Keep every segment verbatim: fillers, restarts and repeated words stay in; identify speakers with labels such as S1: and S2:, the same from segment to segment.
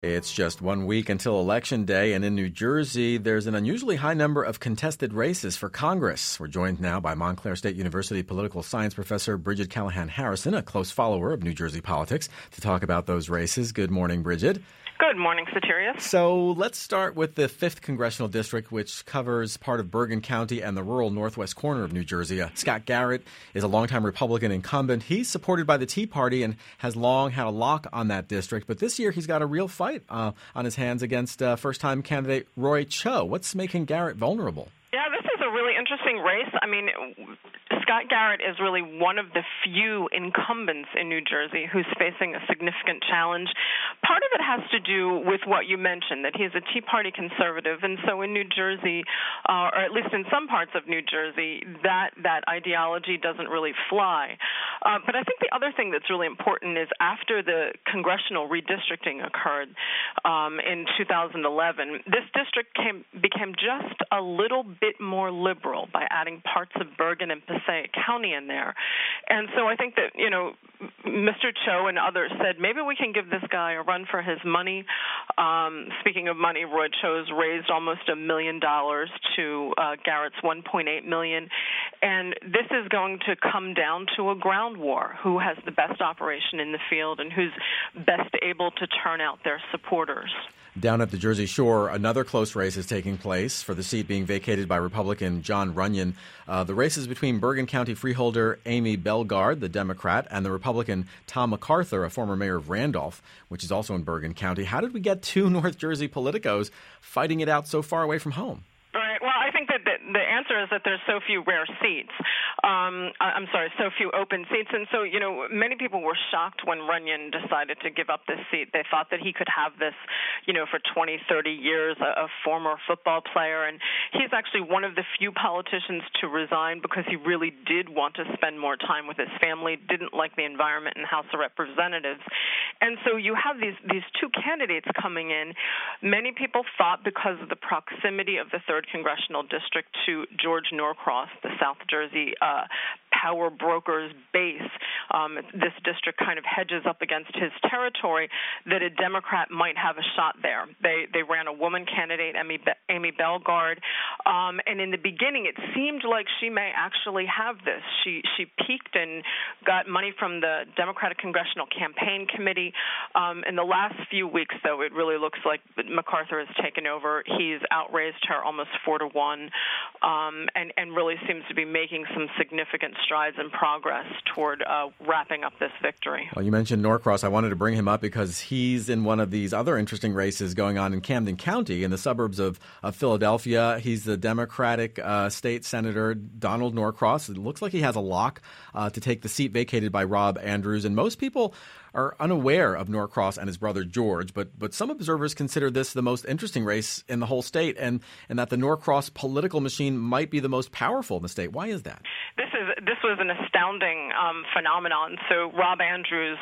S1: It's just one week until Election Day, and in New Jersey, there's an unusually high number of contested races for Congress. We're joined now by Montclair State University political science professor Brigid Callahan-Harrison, a close follower of New Jersey politics, to talk about those races. Good morning, Brigid.
S2: Good morning, Satirius.
S1: So let's start with the fifth Congressional District, which covers part of Bergen County and the rural northwest corner of New Jersey. Uh, Scott Garrett is a longtime Republican incumbent. He's supported by the Tea Party and has long had a lock on that district. But this year he's got a real fight uh, on his hands against uh, first-time candidate Roy Cho. What's making Garrett vulnerable?
S2: Yeah, this is a really interesting race. I mean, Scott Garrett is really one of the few incumbents in New Jersey who's facing a significant challenge. Part of it has to do with what you mentioned, that he's a Tea Party conservative, and so in New Jersey, uh, or at least in some parts of New Jersey, that, that ideology doesn't really fly. Uh, but I think the other thing that's really important is after the congressional redistricting occurred um, in two thousand eleven, this district came, became just a little bit more liberal by adding parts of Bergen and Passaic County in there. And so I think that, you know, Mister Cho and others said, maybe we can give this guy a run for his money. Um, speaking of money, Roy Cho's raised almost a million dollars to uh, Garrett's one point eight million dollars. And this is going to come down to a ground war. Who has the best operation in the field and who's best able to turn out their supporters?
S1: Down at the Jersey Shore, another close race is taking place for the seat being vacated by Republican Jon Runyon. Uh, the race is between Bergen County freeholder Amy Bellegarde, the Democrat, and the Republican Tom MacArthur, a former mayor of Randolph, which is also in Bergen County. How did we get two North Jersey politicos fighting it out so far away from home?
S2: Right. Well, I think that the, the answer is that there's so few rare seats. Um, I'm sorry, so few open seats. And so, you know, many people were shocked when Runyon decided to give up this seat. They thought that he could have this, you know, for twenty, thirty years, a, a former football player. And he's actually one of the few politicians to resign because he really did want to spend more time with his family, didn't like the environment in House of Representatives. And so you have these, these two candidates coming in. Many people thought because of the proximity of the third Congressional District to George Norcross, the South Jersey uh, power broker's base, um, this district kind of hedges up against his territory, that a Democrat might have a shot there. They they ran a woman candidate, Amy, Be- Amy Bellegarde, um, and in the beginning it seemed like she may actually have this. She she peaked and got money from the Democratic Congressional Campaign Committee. Um, in the last few weeks, though, it really looks like MacArthur has taken over. He's outraised her almost four to one, um, and, and really seems to be making some significant strides and progress toward uh, wrapping up this victory.
S1: Well, you mentioned Norcross. I wanted to bring him up because he's in one of these other interesting races going on in Camden County in the suburbs of, of Philadelphia. He's the Democratic uh, state senator, Donald Norcross. It looks like he has a lock uh, to take the seat vacated by Rob Andrews, and most people are unaware of Norcross and his brother George, but but some observers consider this the most interesting race in the whole state, and, and that the Norcross political machine might be the most powerful in the state. Why is that?
S2: This is this was an astounding um, phenomenon. So Rob Andrews,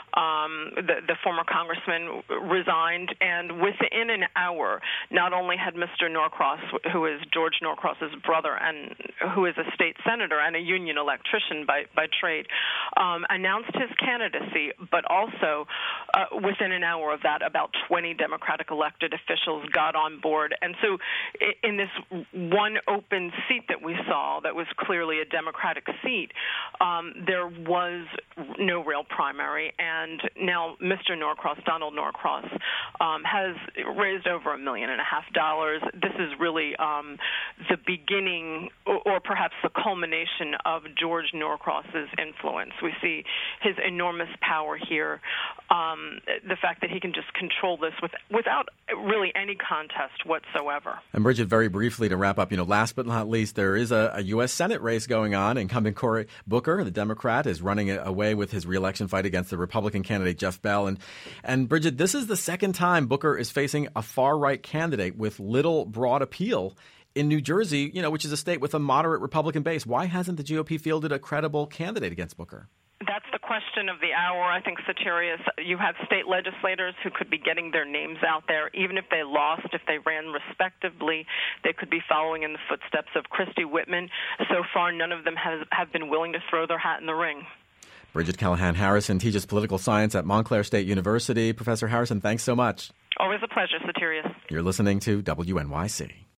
S2: um, the, the former congressman, resigned, and within an hour, not only had Mister Norcross, who is George Norcross's brother and who is a state senator and a union electrician by, by trade, um, announced his candidacy, but also uh, within an hour of that, about twenty Democratic elected officials got on board. And so in this one open seat that we saw that was clearly a Democratic seat, um, there was no real primary. And now Mister Norcross, Donald Norcross, um, has raised over a million and a half dollars. This is really um, the beginning or, or perhaps the culmination of George Norcross's influence. We see his enormous power here. Here, um, the fact that he can just control this with, without really any contest whatsoever.
S1: And Brigid, very briefly to wrap up, you know, last but not least, there is a, a U S Senate race going on. Incumbent Cory Booker, the Democrat, is running away with his reelection fight against the Republican candidate Jeff Bell. And, and Brigid, this is the second time Booker is facing a far-right candidate with little broad appeal in New Jersey, you know, which is a state with a moderate Republican base. Why hasn't the G O P fielded a credible candidate against Booker?
S2: That's the question of the hour. I think, Satirius, you have state legislators who could be getting their names out there. Even if they lost, if they ran respectively, they could be following in the footsteps of Christy Whitman. So far, none of them has, have been willing to throw their hat in the ring.
S1: Brigid Callahan-Harrison teaches political science at Montclair State University. Professor Harrison, thanks so much.
S2: Always a pleasure, Sotirios.
S1: You're listening to W N Y C.